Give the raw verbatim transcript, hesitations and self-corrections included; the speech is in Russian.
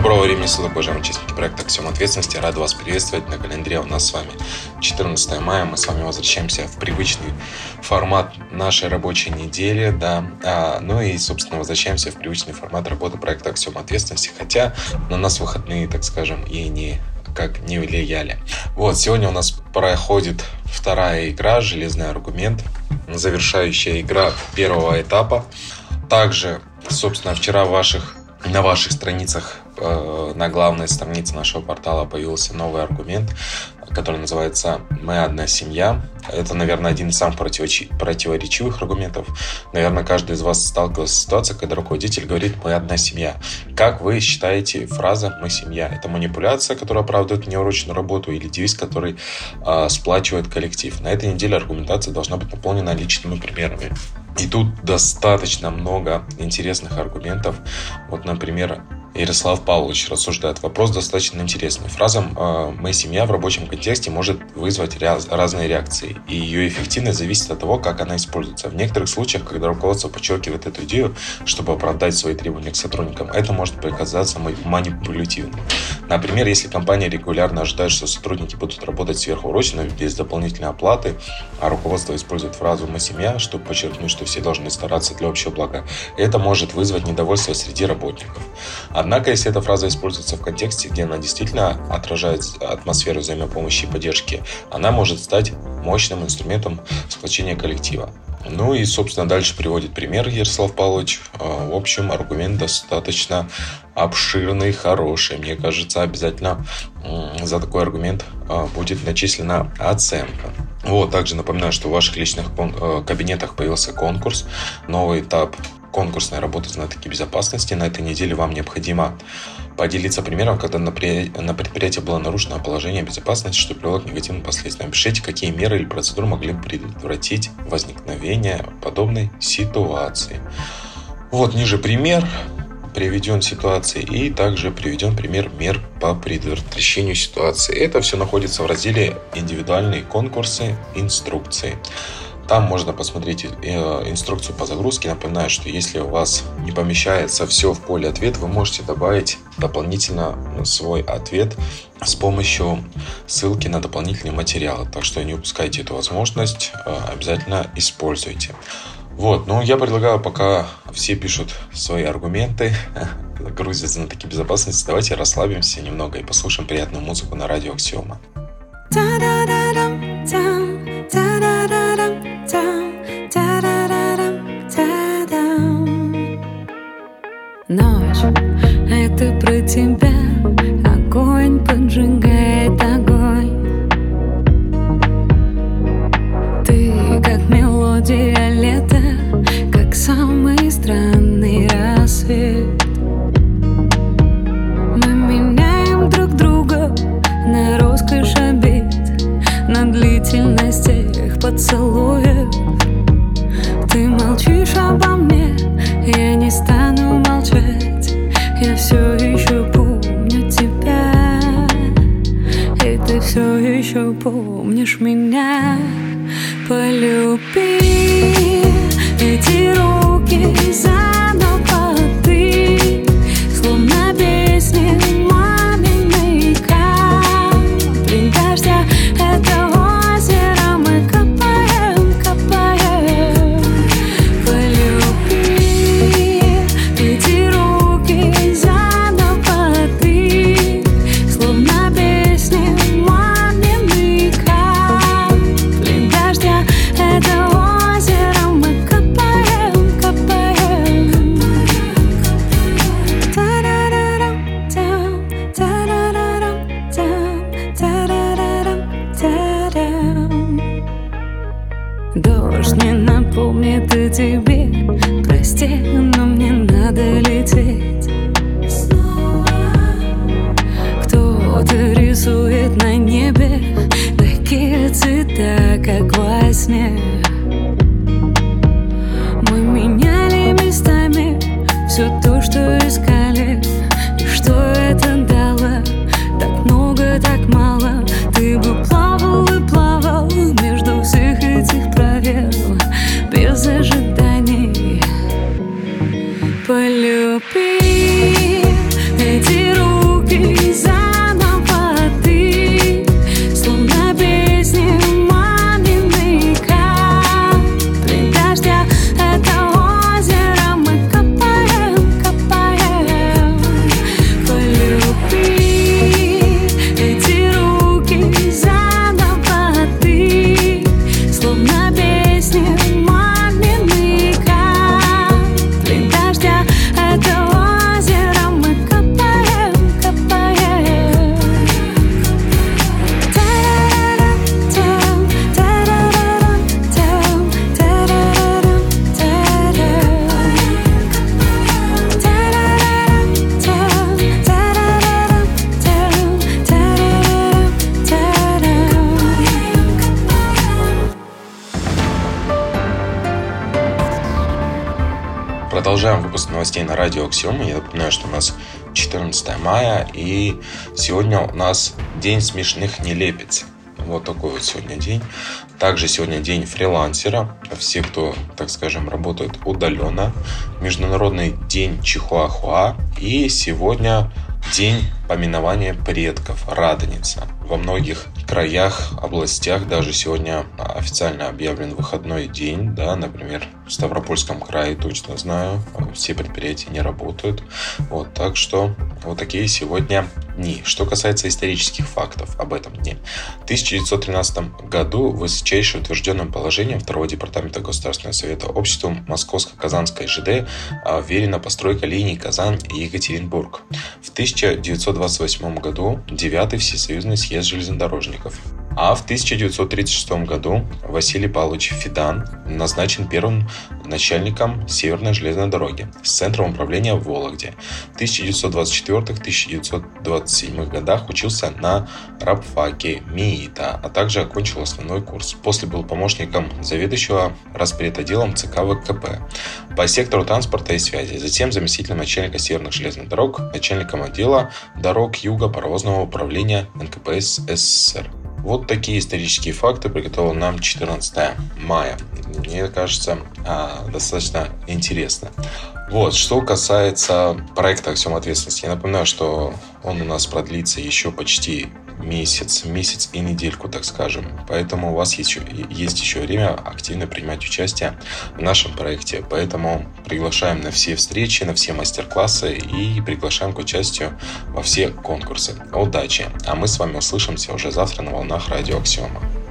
Доброго времени суток, уважаемые участники проекта «Аксиома ответственности». Рад вас приветствовать. На календаре у нас с вами четырнадцатое мая. Мы с вами возвращаемся в привычный формат нашей рабочей недели. Да. А, ну и, собственно, возвращаемся в привычный формат работы проекта «Аксиома ответственности». Хотя на нас выходные, так скажем, и не как не влияли. Вот, сегодня у нас проходит вторая игра «Железный аргумент», завершающая игра первого этапа. Также, собственно, вчера в ваших, на ваших страницах, э, на главной странице нашего портала появился новый аргумент, который называется «Мы одна семья». Это, наверное, один из самых противоречи- противоречивых аргументов. Наверное, каждый из вас сталкивался с ситуацией, когда руководитель говорит «Мы одна семья». Как вы считаете фраза «Мы семья»? Это манипуляция, которая оправдывает неурочную работу, или девиз, который э, сплачивает коллектив? На этой неделе аргументация должна быть наполнена личными примерами. И тут достаточно много интересных аргументов. Вот, например, Ярослав Павлович рассуждает. Вопрос достаточно интересный. Фраза «мы семья» в рабочем контексте может вызвать разные реакции, и ее эффективность зависит от того, как она используется. В некоторых случаях, когда руководство подчеркивает эту идею, чтобы оправдать свои требования к сотрудникам, это может показаться манипулятивным. Например, если компания регулярно ожидает, что сотрудники будут работать сверхурочно без дополнительной оплаты, а руководство использует фразу «мы семья», чтобы подчеркнуть, что все должны стараться для общего блага, это может вызвать недовольство среди работников. Однако, если эта фраза используется в контексте, где она действительно отражает атмосферу взаимопомощи и поддержки, она может стать мощным инструментом сплочения коллектива. Ну и, собственно, дальше приводит пример Ярослав Павлович. В общем, аргумент достаточно обширный, хороший. Мне кажется, обязательно за такой аргумент будет начислена оценка. Вот, также напоминаю, что в ваших личных кабинетах появился конкурс, новый этап конкурсной работы знатоки безопасности. На этой неделе вам необходимо поделиться примером, когда на предприятии было нарушено положение безопасности, что привело к негативным последствиям. Пишите, какие меры или процедуры могли бы предотвратить возникновение подобной ситуации. Вот ниже пример приведен ситуации, и также приведен пример мер по предотвращению ситуации. Это все находится в разделе «Индивидуальные конкурсы. Инструкции». Там можно посмотреть инструкцию по загрузке. Напоминаю, что если у вас не помещается все в поле «Ответ», вы можете добавить дополнительно свой ответ с помощью ссылки на дополнительные материалы. Так что не упускайте эту возможность, обязательно используйте. Вот, ну я предлагаю, пока все пишут свои аргументы, грузят знатоки безопасности, давайте расслабимся немного и послушаем приятную музыку на радио Аксиома. Ночь — это про тебя. Огонь поджигает огонь. Ты как мелодия лета, как самый странный рассвет. Мы меняем друг друга на роскошь обид, на длительность тех поцелуев. Ты молчишь обо мне, я не стану молчать. Я все еще помню тебя, и ты все еще помнишь меня. Полюби эти руки заново ты, словно песни маминой капли дождя. Это озеро мы копаем, копаем. Полюби эти руки заново ты, словно песни маминой капли дождя. Это озеро мы копаем, копаем. Та-да-да-дам, та-да-да-дам, та-да-да-дам, та-дам. Дождь не напомнит о тебе. Прости, но мне надо лететь. Кто-то рисует на небе такие цвета, как во сне. Мы меняли местами все то, что искали, и что это дало. Так много, так мало. Ты бы плавал и плавал между всех этих правил, без ожиданий. Полюби эти руки Продолжаем выпуск новостей на радио Аксиома. Я напоминаю, что у нас четырнадцатое мая, и сегодня у нас день смешных нелепиц. Вот такой вот сегодня день. Также сегодня день фрилансера. Все, кто, так скажем, работает удаленно. Международный день Чихуахуа. И сегодня день поминования предков, Радоница. Во многих краях, областях даже сегодня официально объявлен выходной день. Да, например, в Ставропольском крае точно знаю, все предприятия не работают. Вот, так что вот такие сегодня дни. Что касается исторических фактов об этом дне. В тысяча девятьсот тринадцатом году высочайше утвержденным положением второго департамента Государственного совета обществу Московско-Казанской ЖД верена постройка линий Казань-Екатеринбург. В тысяча девятьсот двадцать восьмом году девятый Всесоюзный съезд железнодорожников. А в тысяча девятьсот тридцать шестом году Василий Павлович Федан назначен первым начальником Северной железной дороги с центром управления в Вологде. В тысяча девятьсот двадцать четвёртом — тысяча девятьсот двадцать седьмом годах учился на рабфаке МИИТа, а также окончил основной курс. После был помощником заведующего распредотделом ЦК ВКП по сектору транспорта и связи, затем заместителем начальника Северных железных дорог, начальником отдела дорог Юга паровозного управления эн ка пэ эс СССР. Вот такие исторические факты приготовил нам четырнадцатое мая. Мне кажется, достаточно интересно. Вот, что касается проекта «Аксиома ответственности», я напоминаю, что он у нас продлится еще почти месяц, месяц и недельку, так скажем. Поэтому у вас есть еще, есть еще время активно принимать участие в нашем проекте. Поэтому приглашаем на все встречи, на все мастер-классы и приглашаем к участию во все конкурсы. Удачи! А мы с вами услышимся уже завтра на волнах радио Аксиома.